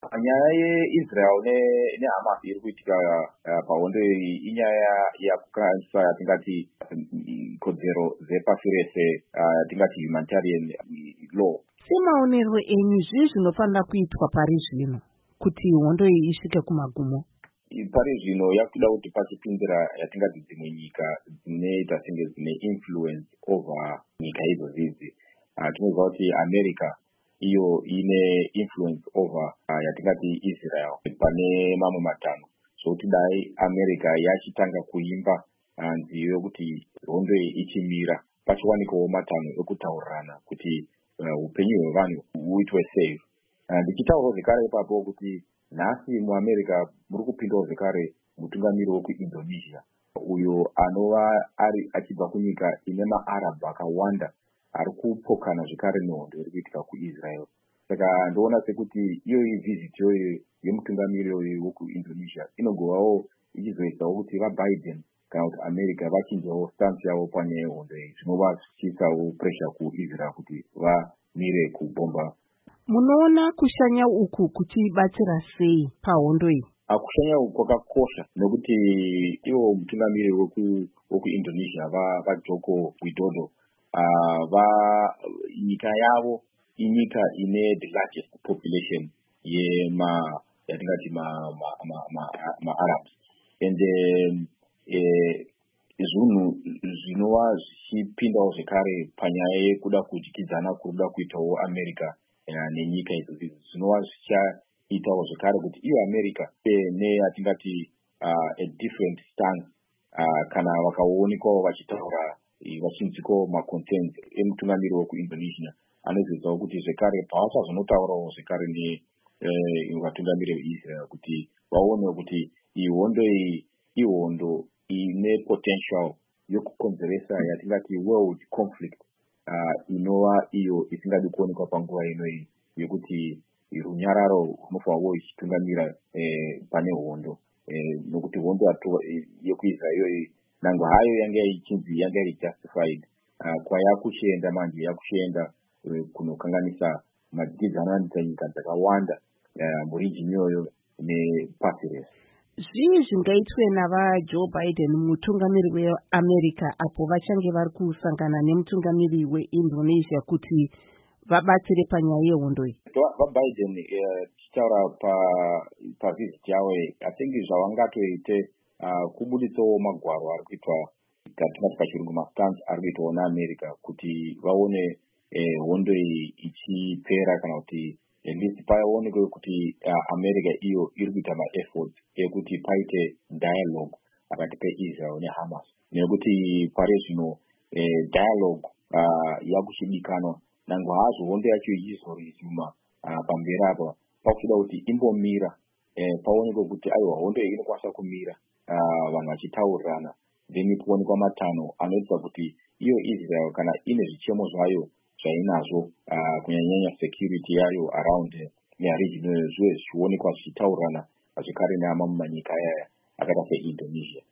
Nyaya yeIsrael neHamas iri kuitika pahondo iyi inyaya yakukanisa yatingati kodzero dzepasi rese, yatingati humanitarian law. Semaonerwo enyu zvii zvinofanira kuitwa pari zvino kuti hondo iyi isvike kumagumo? Pari zvino yakuda kuti pachipindira yatingati dzimwe nyika dzinoita senge dzine influence over nyika idzodzi. Tinoziva kuti America iyo ine influence over yatingati Israel pane mamwe matanho. Zvokuti dai America yachitanga kuimba nziyo yokuti hondo iyi ichimira, pachiwanikawo matanho ekutaurirana kuti upenyu hwevanhu huitwe safe. Ndichitaurawo zvekare ipapo kuti nhasi muAmerica muri kupindawo zvekare mutungamiri wekuIndonesia, uyo anova achibva kunyika ine maArabhu akawanda ari kupokana zvekare nehondo iri kuitika kuIsrael. Saka ndoona sekuti iyoyi visit yoyo yemutungamiri wekuIndonesia inogovawo ichizoisawo kuti vaBiden kana kuti America vachinjawo stance yavo panyaya yehondo iyi, zvinova zvichiisawo pressure kuIsrael kuti vamire kubhomba. Munoona kushanya uku kuchibatsira sei pahondo iyi? Kushanya uku kwakakosha nekuti iwo mutungamiri wekuIndonesia vaJoko Widodo, nyika yavo inyika ine the largest population yatingati maArabs, and zvinhu zvinova zvichipindawo zvekare panyaya yekuda kudyidzana kuruda kuitawo America nenyika idzodzi, zvinova zvichaitawo zvekare kuti iyo America neyatingati a different stance kana vakaonekwawo vachitaura vachinzikawo macontent emutungamiri wekuIndonesia, anozivisawo kuti zvekare pavachazonotaurawo zvekare nevatungamiri veIsrael kuti vaonewo kuti iyi hondo iyi ihondo ine potential yokukonzeresa yatingati world conflict, inova iyo isingadi kuonekwa panguva inoyi yekuti runyararo runofanirwa ichitungamira pane hondo, nokuti hondo yekuIsrael iyoyi nangwe hayo yanga iri justified, kwayakuchienda manje yakuchienda kunokanganisa madyidzana nyika dzakawanda murijini iyoyo nepasi rese. Zvii zvingaitwe navaJoe Biden mutungamiri weAmerica apo vachange vari kusangana nemutungamiri weIndonesia kuti vabatsire panyaya yehondo iyi? VaBiden tichitaura pavisit yavo, I think zvavangatoite kubuditsawo magwaro ari kuitwa katingati pachirungu mastance ari kuitwawo naAmerica kuti vaone hondo iyi ichipera, kana kuti at least paonekwe kuti America iyo iri kuita maefforts ekuti paite dialogue pakati peIsrael neHamas, nekuti pari zvino dialogue yakuchidikanwa, nangwe hazvo hondo yacho ichizorizuma pamberi apa, pakuchida kuti imbomira paonekwe kuti aiwa hondo iyi inokwanisa kumira, vanhu vachitaurirana, then kuonekwa matanho anoita kuti iyo Israel kana ine zvichemo zvayo zvainazvo kunyanya security yayo around neregion iyoyo zviwe zvichionekwa zvichitaurirana zvekare neamwe manyika aya akaita seIndonesia.